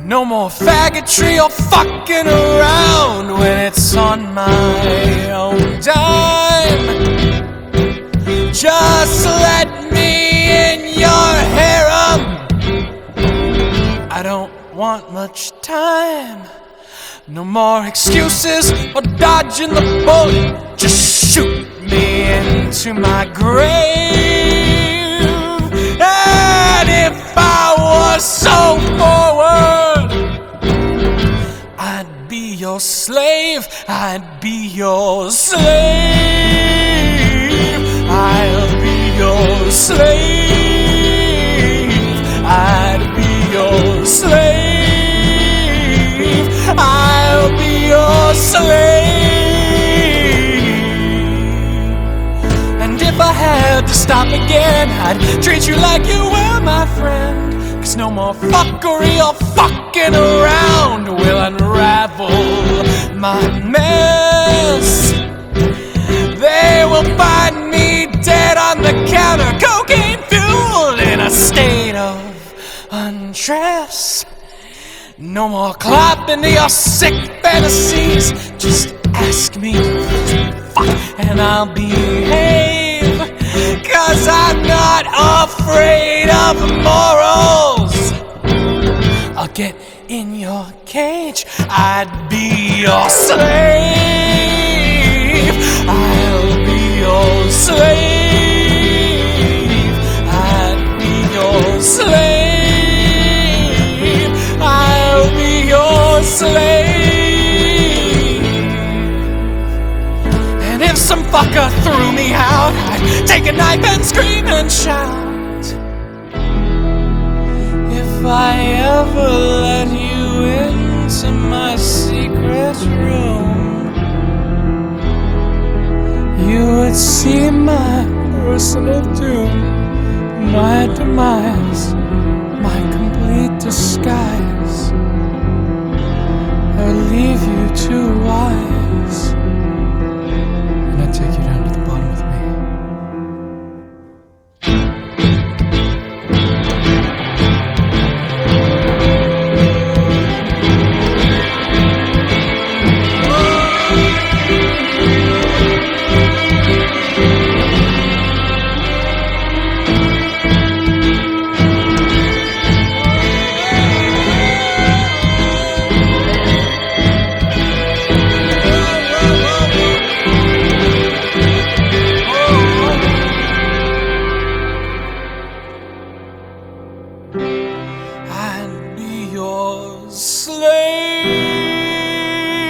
No more faggotry or fucking around when it's on my own dime. Just let me in your harem. I don't want much time. No more excuses or dodging the bullet. Just shoot me into my grave. And if I was so forward, I'd be your slave. I'd be your slave. I'll be your slave. I'd be your slave. I'll be your slave. And if I had to stop again, I'd treat you like you were my friend. 'Cause no more fuckery or fucking around will unravel my mess. They will find me dead on the counter, cocaine fueled in a state of undress. No more clapping to your sick fantasies. Just ask me to fuck and I'll behave. 'Cause I'm not afraid of morals. I'll get in your cage. I'd be your slave. I'll be your slave. I'd be your slave. I'll be your slave. And if some fucker threw me out, I'd take a knife and scream and shout. If I ever let you into my secret room, you would see my personal doom, my demise, my complete disguise. Or leave you too wise, and I'd take you down to the bottom with me. I'd be your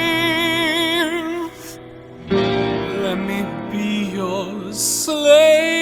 slave. Let me be your slave.